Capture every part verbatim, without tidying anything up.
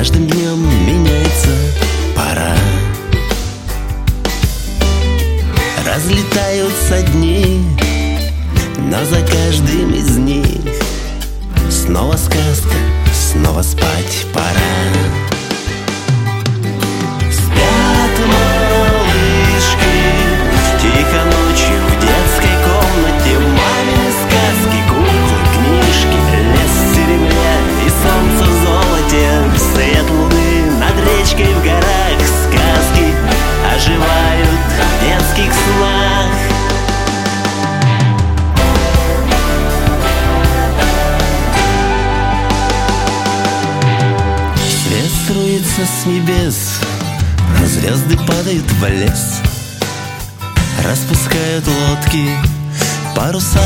каждым днем меняется пора. Разлетаются дни, но за каждым из них снова сказка, снова спать пора. Спят малышки тихо ночью в детской комнате. Мамины сказки, куклы, книжки, лес в серебре и солнце в золоте. Свет луны над речкой в горах. Сказки оживают в детских снах. Свет струится с небес, а звезды падают в лес. Распускают лодки паруса.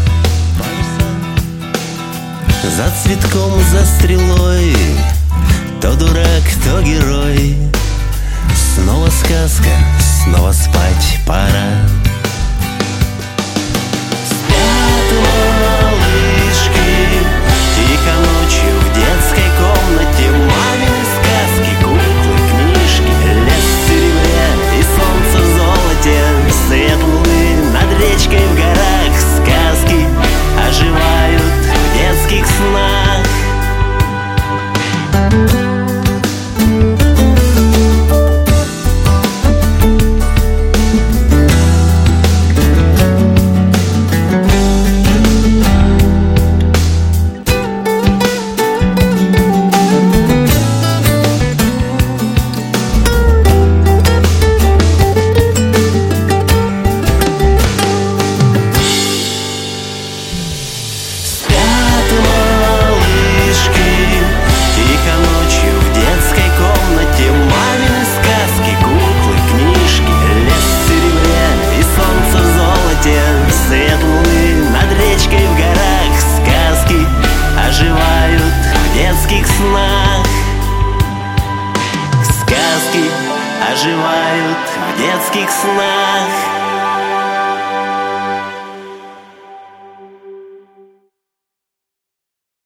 За цветком, за стрелой, то дурак, то герой. Снова сказка, снова спать пора. Спят малышки тихо ночью в детской комнате. Мамины сказки, куклы, книжки, лес в серебре и солнце в золоте. Свет луны над речкой в горах. Сказки оживают в детских снах. Сказки оживают в детских снах.